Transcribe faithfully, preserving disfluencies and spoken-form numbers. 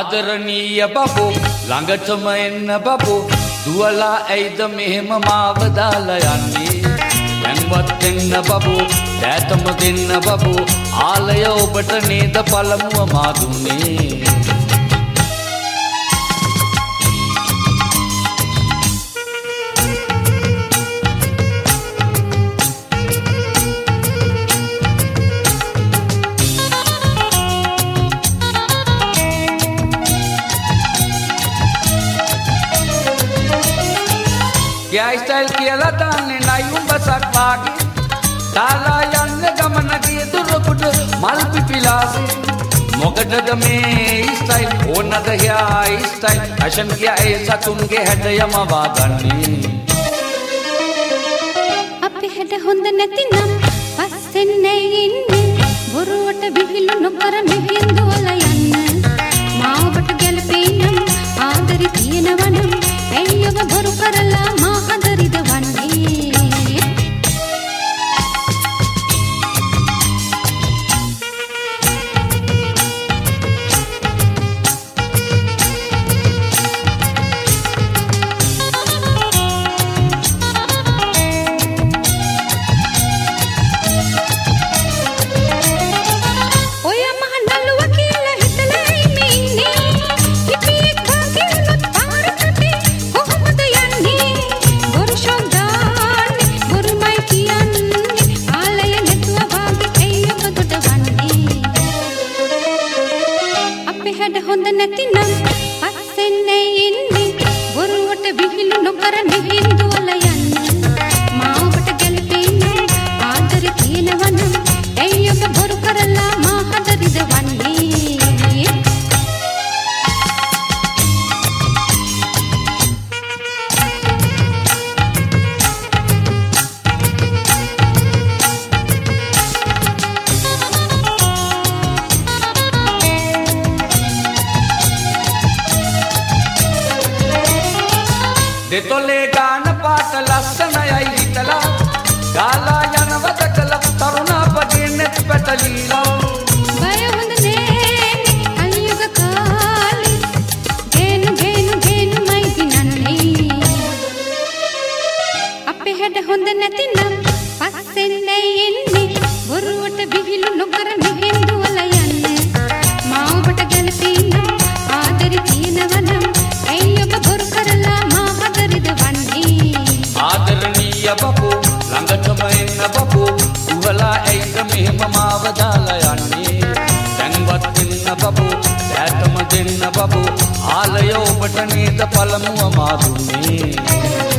ආදරණීය බබෝ ළඟටම එන්න බබෝ දුවලා ඇයිද මෙහෙම මාව දාලා යන්නේ දැන්වත් එන්න බබෝ දෑතම දෙන්න බබෝ ආලය ඔබට නේද පළමුව මා දුන්නේ යා ස්ටයිල් කියලා දාන්නේ නයි උඹසක් වාගේ තාලා යන්න ගමන ගිය දුරකුඩ මල් පිපිලාසේ මොකටද මේ ස්ටයිල් ඕනද යා ස්ටයිල් ෆැෂන් කියා ඒ සතුන්ගේ හැඩයම වාගන්නේ අපේ හැඩ හොඳ නැතිනම් පස්සෙන් ඉන්නේ බොරුවට විහිළු නොකර මෙහෙන් දුවලා යන්න මා ඔබට ගැලපෙන්නම් ආදරි තියෙනවනම් ඇයි ඔබ බොරු කරලා මා හදරිද වන්නේ හොඳ නැතිනම් පස්සෙන් ඉන්නේ බොරුවට විහිළු නොකර මෙහෙන් දුවලා යන්න මා ඔබට ගැලපෙන්නේ ආදරේ තියෙනවනම් ඇයි ඔබ බොරු කරලා මා හදරිද වන්නේ දෙතොලේ ගාන පාට ලස්සනයයි හිතලා ගාලා යනවද කල තරුණ අපගේ net පැටලීලා බය හොඳ නේ අලියුග කාලේ ගේනු ගේනු ගේනු මයි දිනන්නේ අපේ හැඩ හොඳ නැතිනම් පස්සෙන් ඉන්නේ බොරුවට විහිළු නොකර මෙහෙන් දුවලා යන්න මා ඔබට ගැලපෙන්නම් ආදරේ තියෙනවනම් ඇයි ඔබ බොරු කරලා ආදරණීය බබෝ ළඟටම එන්න බබෝ දුවලා ඇයිද මෙහෙම මාව දාලා යන්නේ දැන්වත් එන්න බබෝ දෑතම දෙන්න බබෝ ආලය ඔබට නේද පළමුව මා දුන්නේ